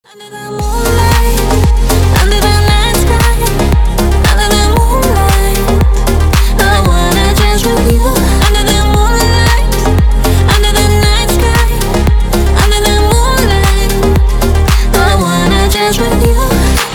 Under the moonlight, under the night sky, under the moonlight, I wanna dance with you. Under the moonlight, under the night sky, under the moonlight, I wanna dance with you.